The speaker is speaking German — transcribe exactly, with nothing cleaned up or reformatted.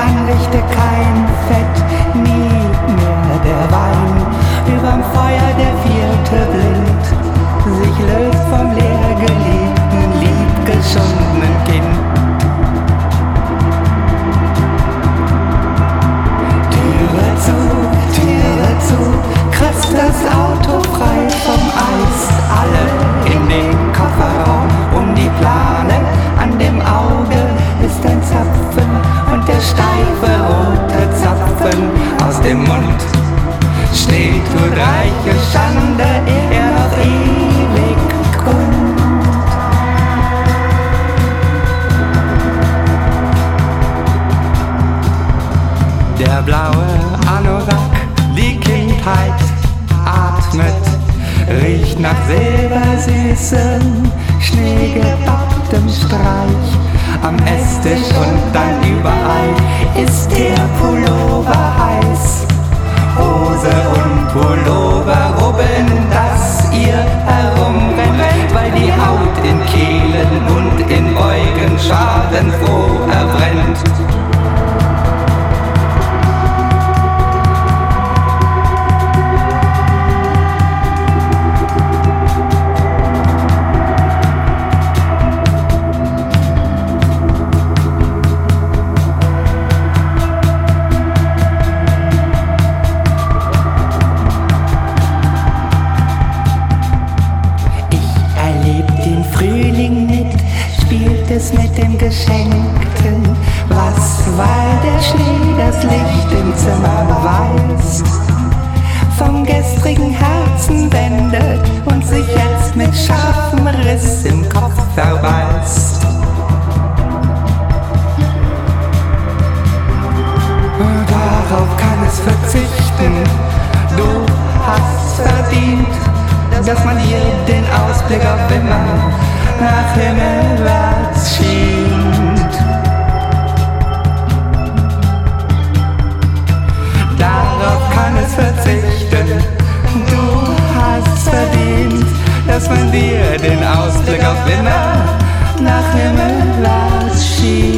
anrichte kein Fett, nie mehr der Wein. Überm Feuer der vierte blind, sich löst vom leer geliebten, liebgeschundenen Kind. Türe zu, Türe zu, kratzt das Auto frei vom Eis. Alle in den Kofferraum, um die Plane, an dem Auge ist ein Zapfen und der steife rote Zapfen aus dem Mund steht, tut reiche Schande, er noch ewig kund. Der blaue Anorak, die Kindheit atmet, riecht nach silbersüßem, schneegebacktem Streich. Am Esstisch und dann überall ist der Pullover heiß. Hose und Pullover rubbeln, dass ihr herumrennt, weil die Haut in Kehlen und in Beugen schadenfroh erbrennt. Mit dem Geschenkten, was, weil der Schnee das Licht im Zimmer weist, vom gestrigen Herzen wendet und sich jetzt mit scharfem Riss im Kopf verbeißt. Darauf kann es verzichten, du hast verdient, dass man dir den Ausblick auf immer nach himmelwärts schient. Darauf kann es verzichten, du hast verdient, dass man dir den Ausblick auf immer nach himmelwärts schient.